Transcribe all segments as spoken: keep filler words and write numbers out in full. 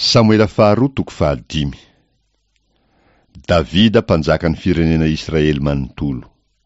Samoela faharoa toko fahadimy. Davida mpanjaka ny firenena Israely manontolo.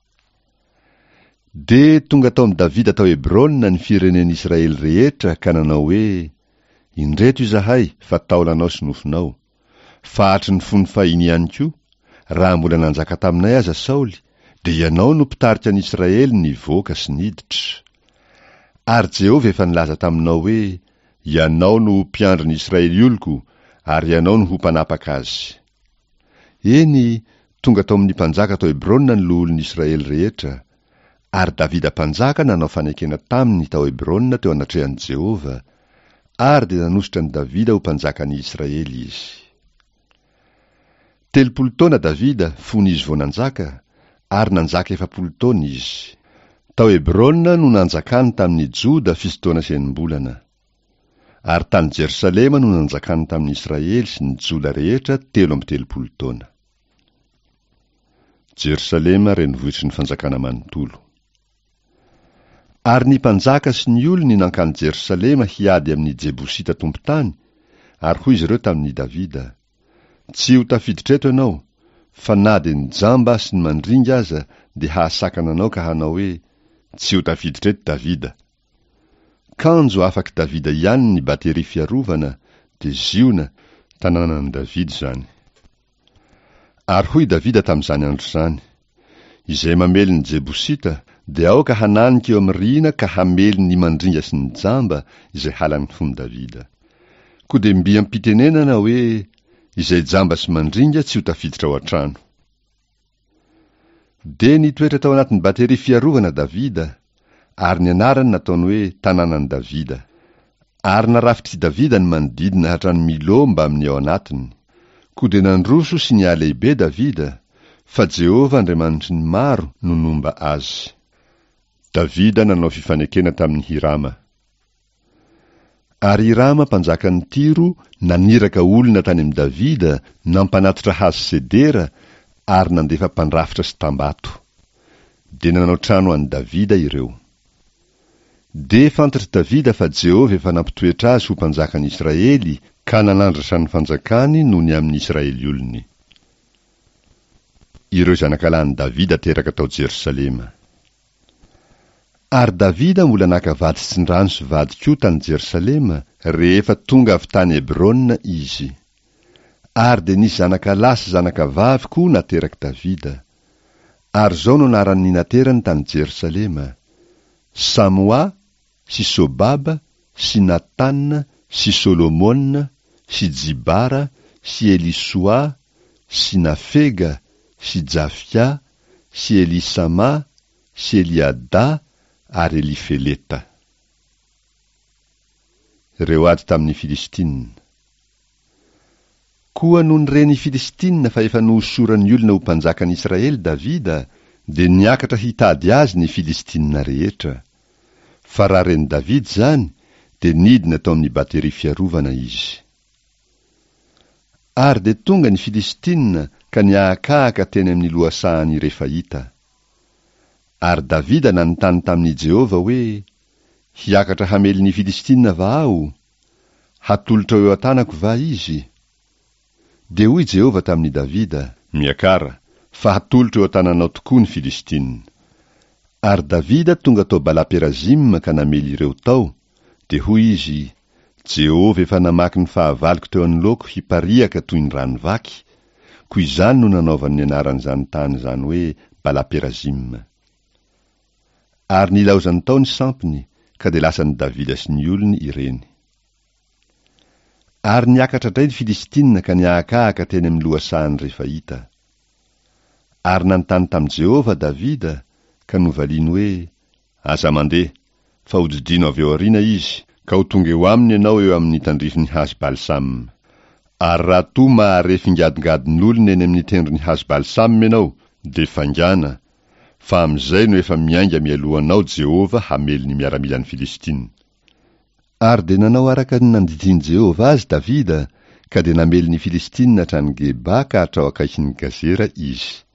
De tonga tao amin'ny Davida tao Hebrona ny firenena Israely rehetra ka nanao hoe: indreto izahay fa taolanao sy nofinao, fahatry ny fony fahiny ihany koa, raha mbola nanjaka taminay aza Saoly, de ianao no mpitarika ny Israely nivoaka sy niditra. Ary Jehova efa nilaza taminao hoe: ianao no mpiandry ny Israely oloko, ary ianao no ho mpanapaka azy. Eny, tonga tao amin'ny mpanjaka tao Hebrona ny loholon'ny Israely rehetra, ary Davida mpanjaka nanao fanekena taminy tao Hebrona teo anatrehan'i Jehova, ary de nanositra ny Davida ho mpanjakan'ny Israely izy. Telopolo taona Davida fony izy vao nanjaka, ary nanjaka efapolo taona izy. Tao Hebrona no nanjakany tamin'ny Joda fisotoana sy enim-bolana, ary tany Jerusalema no nanjakany tamin'ny Israely sy ny Joda rehetra telo amby telopolo taona. Jerusalema renivohitry ny fanjakana manontolo. Ary ny mpanjaka sy ny olony nankany Jerusalema hiady amin'ny Jebusita tompon-tany, ary hoy izy ireo tamin'ny Davida: tsy ho tafiditra eto ianao, fa na de ny jamba sy ny mandringa aza de hahasakana anao ka hanao hoe: tsy ho tafiditra eto Davida. Kanjo afaky Davida ihany ny batery fiarovana, de ziona, tanànan'i Davida zany. Ary hoy Davida tamin'izany andro zany: izay mamely ny Jebusita, de ao ka hananika eo amin'ny rina ka hamely ny mandringa sy ny jamba izay halan'ny fony Davida. Ko de mby ampitenenana hoe: izay jamba sy mandringa tsy ho tafiditra ao an-trano. De nitoetra tao anatin'ny batery fiarovana Davida, ary ny anarany nataony hoe tanànan'i Davida. Ary narafitry Davida ny manodidina hatrany milô mba amin'ny ao anatiny. Ko de nandroso sy ny lehibe Davida, fa Jehova Andriamanitry ny maro no nomba azy. Davida nanao fifanekena tamin'ny Hirama. Ary Hirama mpanjakan'ny Tiro naniraka olona tany amin'ny Davida, nampanatitra hazo sedera, ary nandefa mpandrafitra sy tambato. De nanao trano an'i Davida ireo. De fantatra Davida fa Jehova efa nampitoetra azy ho mpanjakan'ny Israely, ka nanandrasa ny fanjakany noho ny amin'ny Israely olony. Ireo zanakalany Davida teraka tao Jerusalema. Ary Davida mbola naka vady sy ny rano sy vady koa tany Jerusalema, rehefa tonga avy tany Hebrona izy. Ary de nisy zanakalahy sy zanakavavy koa nateraky Davida. Ary zao no anaran'ny naterany tany Jerusalema: Samoa, sy Sobaba, sy Natanna, sy Solomona, sy Jibara, sy Elisoa, sy Nafega, sy Jafia, sy Elisama, sy Eliada, ary Elifeleta. Reo ady tamin'ny Filistinina. Koa noho ny reny Filistinina fa efa nohosorany olona ho mpanjakan'i Israely Davida, de niakatra hitady azy ny Filistinina rehetra. Fa raha reny Davida zany, de nidina tao amin'ny batery fiarovana izy. Ary de tonga ny Filistinina ka niahakahaka teny amin'ny lohasahan'ny Refaita. Ary Davida nanontany tamin'i Jehova hoe: hiakatra hamely ny Filistinina va aho? Hatolotra eo an-tanako va izy? De hoy Jehova tamin'i Davida: miakara, fa hatolotra eo an-tananao tokoa ny Filistinina. Ary Davida tonga tao Bala-Perazim ka namely ireo tao, de hoy izy: Jehova efa namaky ny fahavaliko teo anoloko hipariaka toy ny ranovaky, ko izany no nanaovan'ny anaran'izany tany zany hoe Bala-Perazim. Ary nilaozany tao ny sampiny, ka de lasany Davida sy ny olony ireny. Ary niakatra indray ny Filistinina ka niahakahaka teny amin'ny lohasahan'ny Refaita. Ary nanontany tamin'i Jehova Davida, ka novaliany hoe: aza mandeha, fa hodidino avy eo aoriana izy, ka ho tonga eo aminy ianao eo amin'ny tandrifin'ny hazo balsam. Ary raha toa maharefy ngadingadin'olona eny amin'ny tendron'ny hazo balsam ianao, de fangana, fa am'izay no efa miainga mialohanao Jehova hamely ny miaramila ny Filistinina. Ary de nanao araka ny nandidiny Jehova azy Davida, ka de namely ny Filistinina hatrany Geba ka hatrao akaikin'ny Gazera izy.